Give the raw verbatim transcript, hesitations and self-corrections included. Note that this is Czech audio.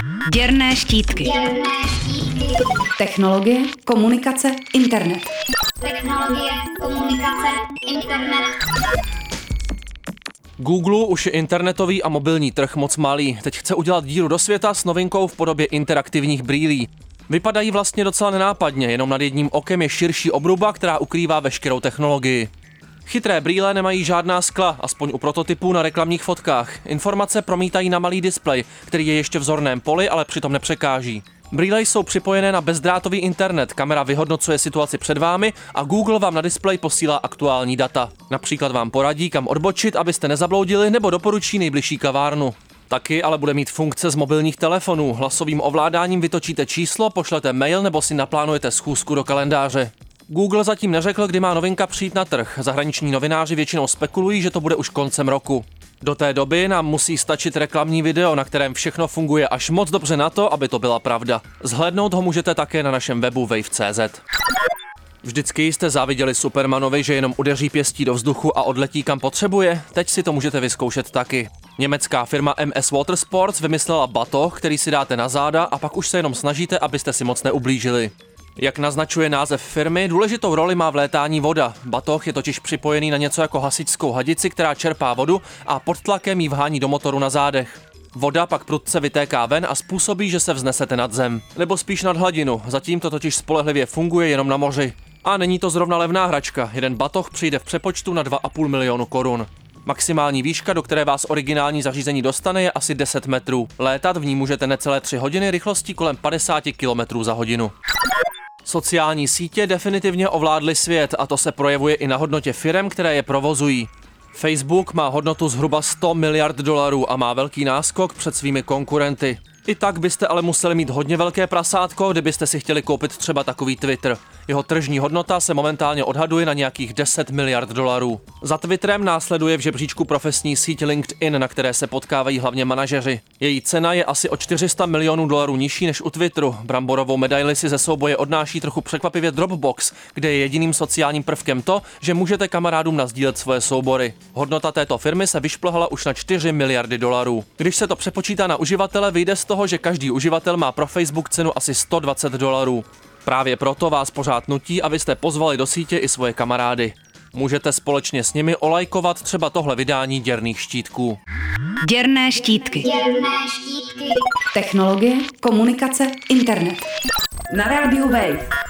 Děrné štítky. Děrné štítky. Technologie, komunikace, internet. Technologie, komunikace, internet. Google už je internetový a mobilní trh moc malý. Teď chce udělat díru do světa s novinkou v podobě interaktivních brýlí. Vypadají vlastně docela nenápadně, jenom nad jedním okem je širší obruba, která ukrývá veškerou technologii. Chytré brýle nemají žádná skla, aspoň u prototypů na reklamních fotkách. Informace promítají na malý displej, který je ještě v zorném poli, ale přitom nepřekáží. Brýle jsou připojené na bezdrátový internet, kamera vyhodnocuje situaci před vámi a Google vám na displej posílá aktuální data. Například vám poradí, kam odbočit, abyste nezabloudili, nebo doporučí nejbližší kavárnu. Taky ale bude mít funkce z mobilních telefonů. Hlasovým ovládáním vytočíte číslo, pošlete mail nebo si naplánujete schůzku do kalendáře. Google zatím neřekl, kdy má novinka přijít na trh. Zahraniční novináři většinou spekulují, že to bude už koncem roku. Do té doby nám musí stačit reklamní video, na kterém všechno funguje až moc dobře na to, aby to byla pravda. Zhlédnout ho můžete také na našem webu wave tečka cé zet. Vždycky jste záviděli Supermanovi, že jenom udeří pěstí do vzduchu a odletí kam potřebuje? Teď si to můžete vyzkoušet taky. Německá firma M S Water Sports vymyslela batoh, který si dáte na záda a pak už se jenom snažíte, abyste si moc neublížili. Jak naznačuje název firmy, důležitou roli má v létání voda. Batoh je totiž připojený na něco jako hasičskou hadici, která čerpá vodu a pod tlakem ji vhání do motoru na zádech. Voda pak prudce vytéká ven a způsobí, že se vznesete nad zem. Nebo spíš nad hladinu, zatím to totiž spolehlivě funguje jenom na moři. A není to zrovna levná hračka, jeden batoh přijde v přepočtu na dva a půl milionu korun. Maximální výška, do které vás originální zařízení dostane, je asi deset metrů. Létat v ní můžete necelé tři hodiny rychlostí kolem padesát kilometrů za hodinu. Sociální sítě definitivně ovládly svět a to se projevuje i na hodnotě firem, které je provozují. Facebook má hodnotu zhruba sto miliard dolarů a má velký náskok před svými konkurenty. I tak byste ale museli mít hodně velké prasátko, kdybyste si chtěli koupit třeba takový Twitter. Jeho tržní hodnota se momentálně odhaduje na nějakých deset miliard dolarů. Za Twitterem následuje v žebříčku profesní síť LinkedIn, na které se potkávají hlavně manažeři. Její cena je asi o čtyři sta milionů dolarů nižší než u Twitteru. Bramborovou medaili si ze souboje odnáší trochu překvapivě Dropbox, kde je jediným sociálním prvkem to, že můžete kamarádům nasdílet svoje soubory. Hodnota této firmy se vyšplhala už na čtyři miliardy dolarů. Když se to přepočítá na uživatele, vyjde z toho, že každý uživatel má pro Facebook cenu asi sto dvacet dolarů. Právě proto vás pořád nutí, abyste pozvali do sítě i svoje kamarády. Můžete společně s nimi olajkovat třeba tohle vydání děrných štítků. Děrné štítky. Děrné štítky. Technologie, komunikace, internet. Na rádiu Wave.